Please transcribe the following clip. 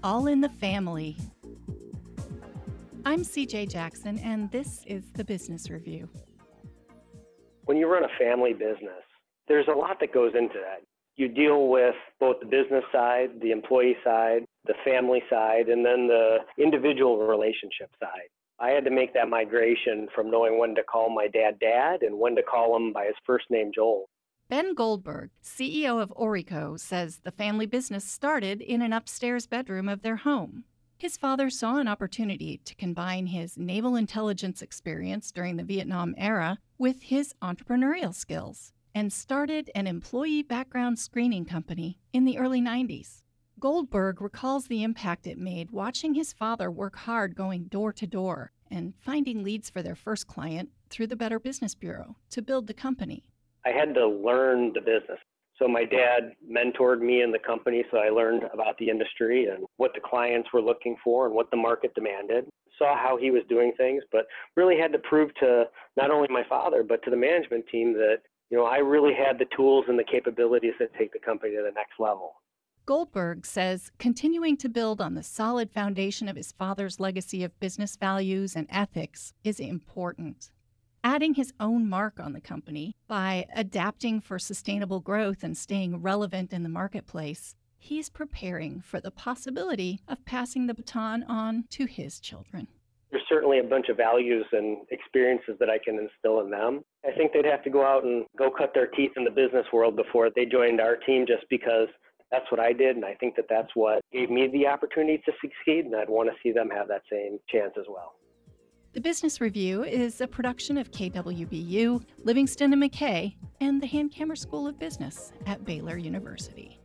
All in the Family. I'm CJ Jackson, and this is the Business Review. When you run a family business, there's a lot that goes into that. You deal with both the business side, the employee side, the family side, and then the individual relationship side. I had to make that migration from knowing when to call my dad and when to call him by his first name, Joel. Ben Goldberg, CEO of Orico, says the family business started in an upstairs bedroom of their home. His father saw an opportunity to combine his naval intelligence experience during the Vietnam era with his entrepreneurial skills and started an employee background screening company in the early 90s. Goldberg recalls the impact it made watching his father work hard going door to door and finding leads for their first client through the Better Business Bureau to build the company. I had to learn the business. So my dad mentored me in the company, so I learned about the industry and what the clients were looking for and what the market demanded. Saw how he was doing things, but really had to prove to not only my father, but to the management team that, I really had the tools and the capabilities that take the company to the next level. Goldberg says continuing to build on the solid foundation of his father's legacy of business values and ethics is important. Adding his own mark on the company by adapting for sustainable growth and staying relevant in the marketplace, he's preparing for the possibility of passing the baton on to his children. There's certainly a bunch of values and experiences that I can instill in them. I think they'd have to go out and go cut their teeth in the business world before they joined our team, just because that's what I did, and I think that that's what gave me the opportunity to succeed, and I'd want to see them have that same chance as well. The Business Review is a production of KWBU, Livingston and McKay, and the Hankamer School of Business at Baylor University.